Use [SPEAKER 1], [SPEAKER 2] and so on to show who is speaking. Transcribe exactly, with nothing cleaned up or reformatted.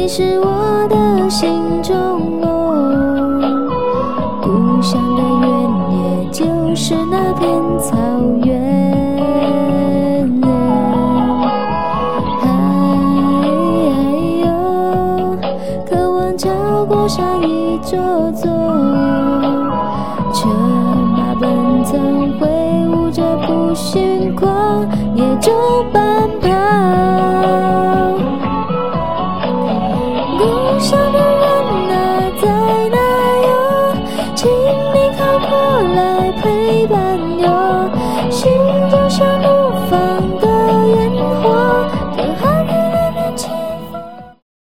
[SPEAKER 1] 你是我的心中梦。故乡的原野就是那片草原。过上一座座车马奔腾，挥舞着不寻狂野中奔跑。故乡的人啊，在哪哟？请你靠过来陪